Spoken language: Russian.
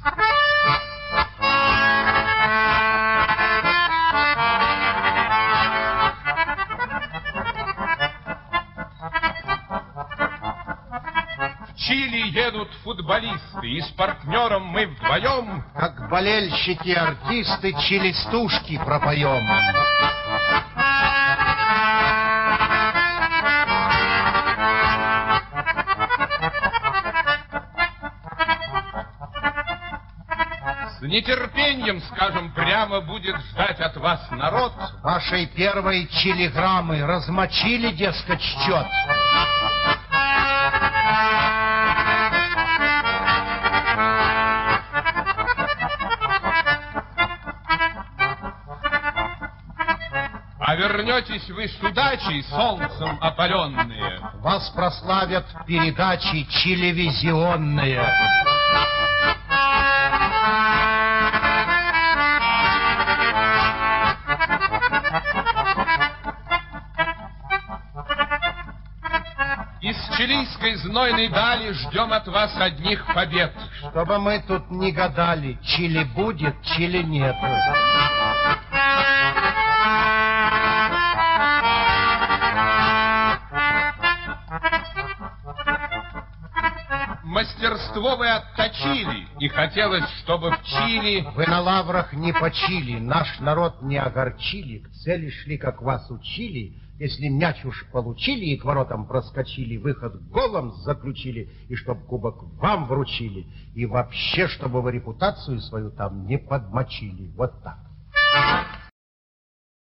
В Чили едут футболисты, и с партнером мы вдвоем, как болельщики-артисты, чилистушки пропоем. с нетерпением, скажем прямо, будет ждать от вас народ. Вашей первой чилиграммы размочили, дескать, счет. А вернетесь вы с удачей, солнцем опаленные. Вас прославят передачи телевизионные. Из чилийской знойной дали ждем от вас одних побед. Чтобы мы тут не гадали, Чили будет, Чили нет. Мастерство вы отточили, и хотелось, чтобы в Чили... Вы на лаврах не почили, наш народ не огорчили, к цели шли, как вас учили. Если мяч уж получили и к воротам проскочили, выход голом заключили, и чтоб кубок вам вручили, и вообще, чтобы вы репутацию свою там не подмочили. Вот так.